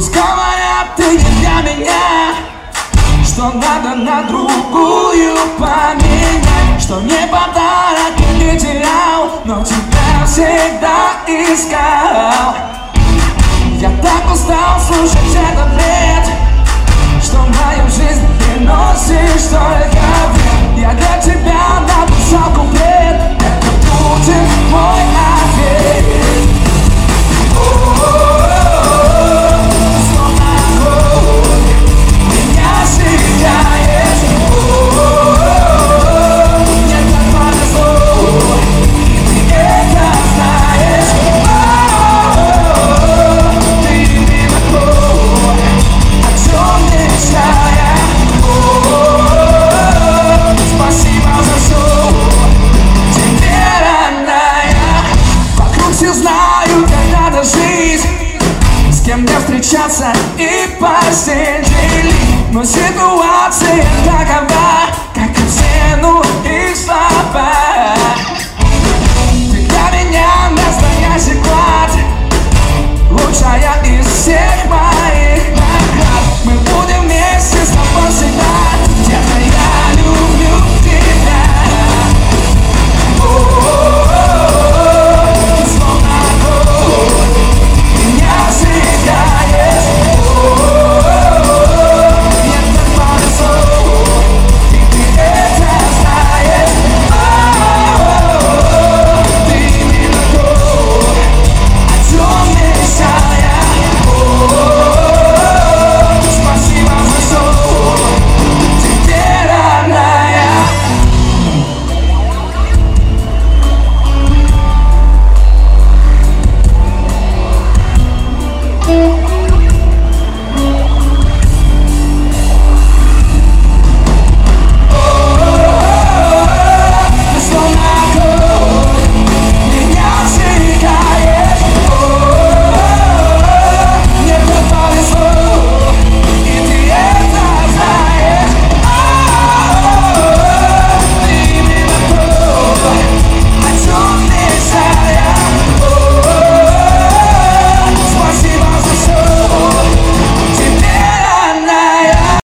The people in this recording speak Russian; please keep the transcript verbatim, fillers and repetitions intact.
Пусть говорят, ты не для меня, что надо на другую поменять, что не подарок не терял, но тебя всегда искал. Я так устал слушать этот бред, что в мою жизнь приносишь только вред. Я для тебя написал куплет, это будет мой ответ. Словно огонь меня сияет. Мне так повезло, и ты это знаешь. Ты не такой, о чем мечтая. Спасибо за все, тебе, родная. Вокруг все знают, как надо жить, с кем мне встречаться и постель делить. Но ситуация такова, как и все, ну и слова. Ты для меня настоящий класс.